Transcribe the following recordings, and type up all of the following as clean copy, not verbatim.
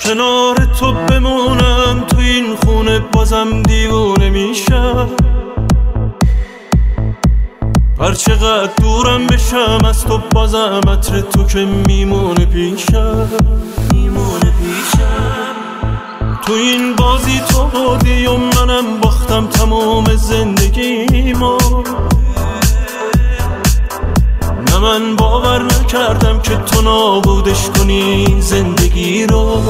کنار تو بمونم تو این خونه بازم دیوونه میشم. هر چقدر دورم بشم از تو بازم عطر تو که میمونه پیشم. تو این بازی تو بودی و منم باختم تمام زندگیمو. نه من باور نکردم که تو نابودش کنی زندگی رو.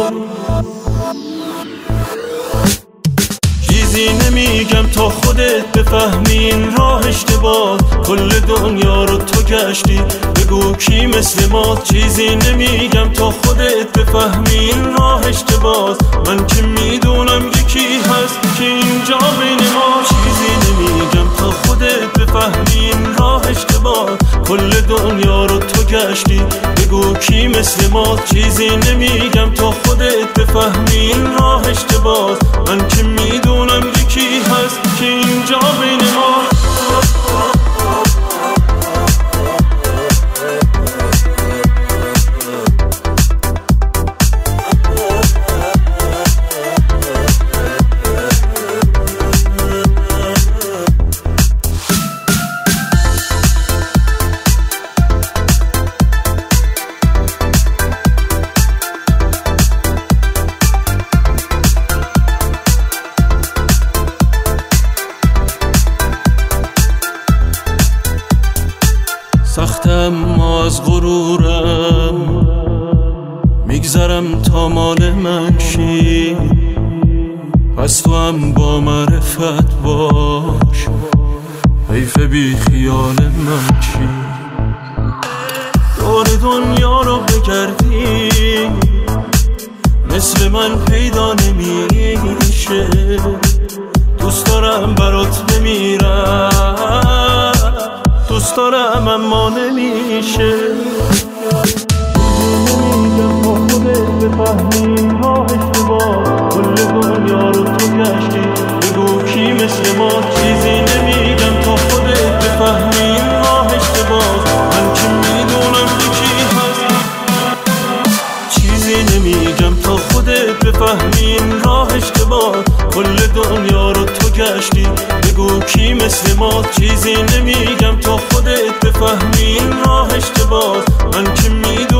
چیزی نمیگم تا خودت بفهمی این راه اشتباه. کل دنیا رو تو گشتی بگو کی مثل ما. چیزی نمیگم تا خودت بفهمی این راه اشتباه. من که میدونم یکی هست که اینجا بین ما. چیزی نمیگم تا خودت بفهمی این راه اشتباه. کل دنیا رو تو گشتی بگو کی مثل ما. چیزی نمیگم تا خودت بفهمی این راه اشتباه. من که میدونم یکی هست که اینجا بین ما. سختم ما از غرورم میگذرم تا مال من شی. پس تو هم با معرفت باش حیف بی خیال من چی. دور دنیا رو بگردی مثل من پیدا نمیشه. دوست دارم برات بمیرم دوست دارم اما نمیشه. نمیگم با خودت بفهمی راه اشتباه. کل دنیا رو تو گشتی بگو کی مثل ما. چیزی نمیگم تا خودت بفهمی راه اشتباه. من که میدونم یکی هست. چیزی نمیگم تا خودت بفهمی راه اشتباه. کل دنیا رو تو گشتی بگو کی مثل ما. چیزی نمیگم تا خودت بفهمی این راه اشتباه. من که میدونم